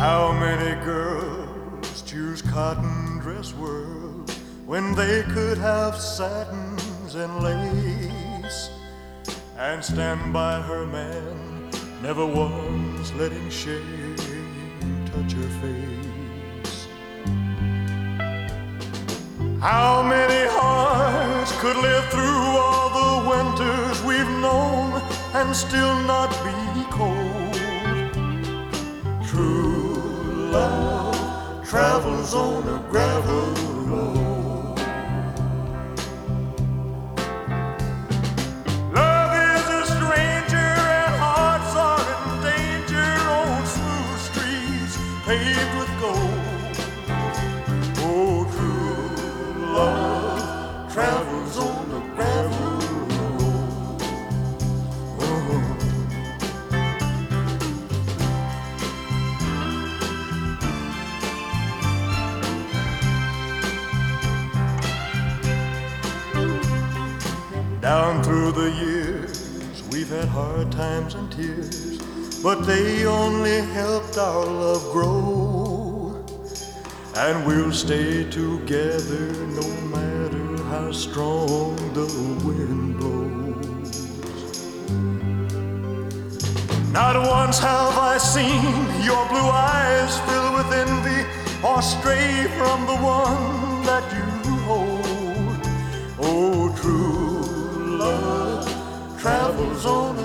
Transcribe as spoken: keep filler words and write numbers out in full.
How many girls choose cotton dress world when they could have satins and lace, and stand by her man, never once letting shame touch her face. How many hearts could live through all the winters we've known and still not be cold? True love travels on a gravel road. Love is a stranger and hearts are in danger on smooth streets paved with gold. Oh, true love travels on a gravel road. Down through the years, we've had hard times and tears, but they only helped our love grow. And we'll stay together no matter how strong the wind blows. Not once have I seen your blue eyes fill with envy or stray from the one that you hold. Oh, true love travels on